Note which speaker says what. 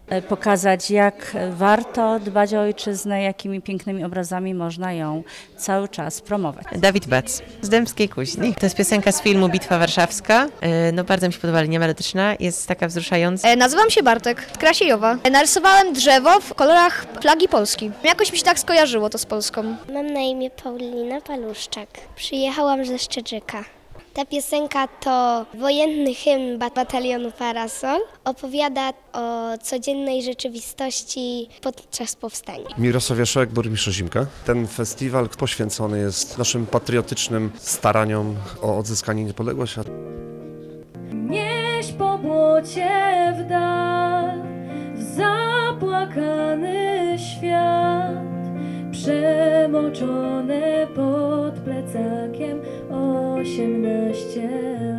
Speaker 1: pokazać, jak warto dbać o ojczyznę, jakimi pięknymi obrazami można ją cały czas promować.
Speaker 2: Dawid Bac z Dębskiej Kuźni. To jest piosenka z filmu Bitwa Warszawska. No bardzo mi się podoba linia melodyczna, jest taka wzruszająca.
Speaker 3: Nazywam się Bartek, z Krasiejowa. Narysowałem drzewo w kolorach flagi Polski. Jakoś mi się tak skojarzyło to z Polską.
Speaker 4: Mam na imię Paulina Paluszczak. Przyjechałam ze Szczeczyka. Ta piosenka to wojenny hymn batalionu Parasol. Opowiada o codziennej rzeczywistości podczas powstania.
Speaker 5: Mirosław Jaszczurek, burmistrz Ozimka. Ten festiwal poświęcony jest naszym patriotycznym staraniom o odzyskanie niepodległości.
Speaker 6: Nieś po błocie w dal, w zapłakany świat, przemoczone pod plecakiem 18 lat.